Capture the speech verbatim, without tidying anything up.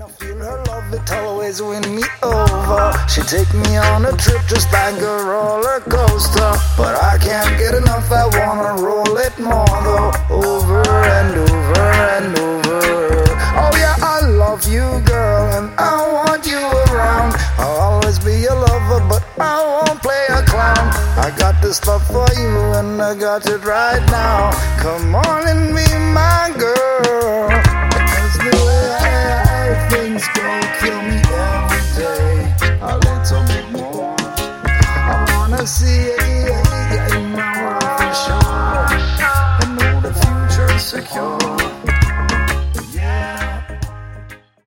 I feel her love, it always win me over. She take me on a trip just like a roller coaster, but I can't get enough, I wanna roll it more though. Over and over and over. Oh yeah, I love you girl, and I want you around. I'll always be your lover, but I won't play a clown. I got this love for you, and I got it right now. Come on and be my girl, because the way things go kill me every day. A little bit more, I wanna see